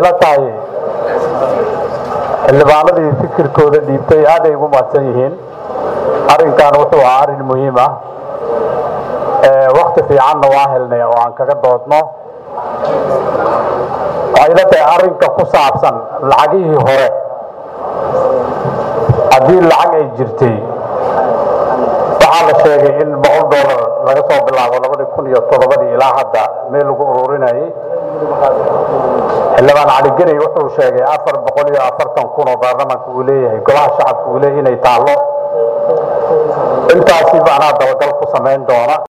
ila tahay xildhibaanadii fikirkooda dhiibtay aad ay ugu mahadsan yihiin arrinkan wuxuu ahaa arrin muhiim ah waqti fiicanna waa helnay oo aan kaga doodno waxay ila tahay arrinka ku saabsan lacagihii hore haddii lacag ay jirtay waxaa la sheegay in $100 laga soo bilaabo 2007 ilaa hadda meel lagu ururinayay xildhibaan cali gari wuxuu sheegay 440,000 oo baarlamaanka uu leeyahay golaha shacabka uu leeyahay inay taalo intaasi baan dabagal ku samayn doona